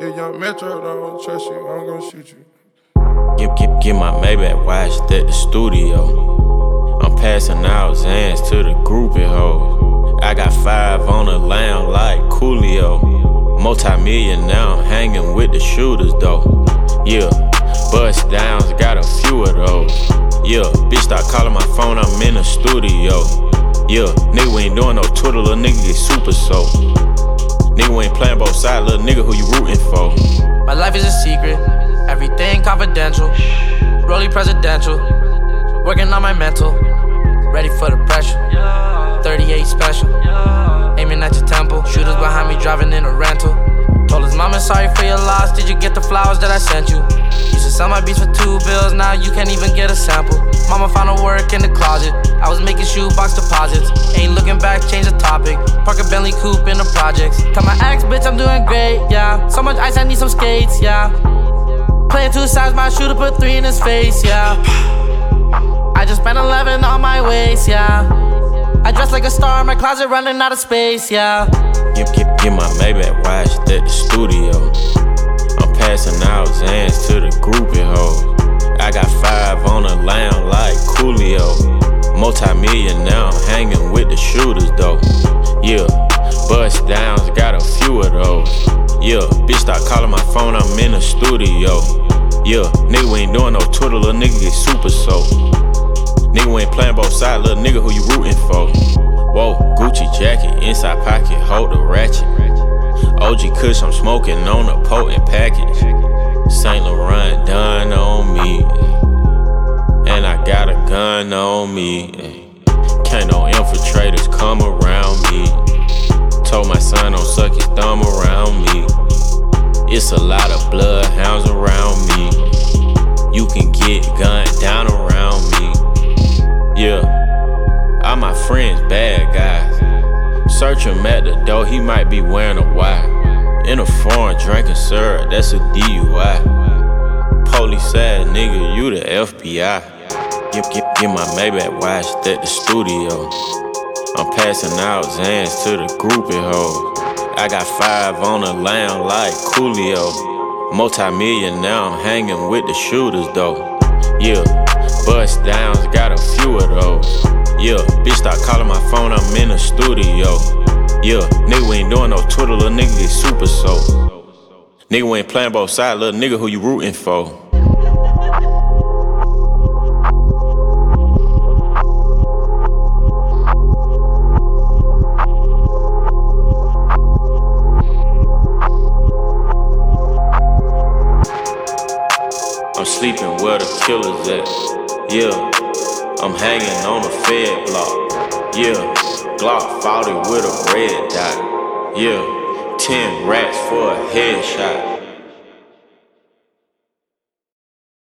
If young Metro don't trust you, I'm gon' shoot you. Get my Maybach watched at the studio. I'm passing out Zans to the groupie hoes. I got 5 on the lamb like Coolio. Multi-million now, I'm hanging with the shooters though. Yeah, bust downs, got a few of those. Yeah, bitch start calling my phone, I'm in the studio. Yeah, nigga we ain't doing no Twitter, little nigga get super soaked. Nigga we ain't playing both sides, little nigga who you rooting for. My life is a secret, everything confidential. Rollie presidential, working on my mental. Ready for the pressure, 38 special. Aiming at your temple, shooters behind me driving in a rental. Told his mama sorry for your loss, did you get the flowers that I sent you? Used to sell my beats for $2, now you can't even get a sample. Mama found her work in the closet, I was making shoebox deposits. Ain't looking back, change the topic. Park a Bentley coupe in the projects. Tell my ex bitch I'm doing great, yeah. So much ice I need some skates, yeah. Playing 2 sides, my shooter put 3 in his face, yeah. I just spent 11 on my waist, yeah. I dress like a star in my closet, running out of space, yeah. Get my Maybach watched at the studio. I'm passing out Zans to the groupie hoes. I got 5 on the lamb like Coolio. Multi-million now, I'm hanging with the shooters though. Yeah, bust downs, got a few of those. Yeah, bitch start calling my phone, I'm in the studio. Yeah, nigga we ain't doing no Twitter, little nigga get super soaked. Nigga we ain't playing both sides, little nigga who you rooting for. Whoa, Gucci jacket, inside pocket, hold the ratchet. OG Kush, I'm smoking on a potent package. Saint Laurent done on me, and I got a gun on me. Can't no infiltrators come around me. Told my son don't suck his thumb around me. It's a lot of bloodhounds around me. You can get gunned down around me. Yeah. All my friends bad guys. Search him at the door, he might be wearing a Y. In a foreign drinking syrup, that's a DUI. Police ass nigga, you the FBI. Get my Maybach watched at the studio. I'm passing out Zans to the groupie hoes. I got 5 on the lamb like Coolio. Multi-million now, I'm hanging with the shooters though. Yeah, bust downs, got a few of those. Yeah, bitch start calling my phone, I'm in the studio. Yeah, nigga we ain't doing no Twitter, little nigga get super soaked. Nigga we ain't playing both sides, little nigga who you rooting for. I'm sleeping where the killers at. Yeah, I'm hanging on a Fed block. Yeah, Glock 40 with a red dot. Yeah, 10 rats for a headshot.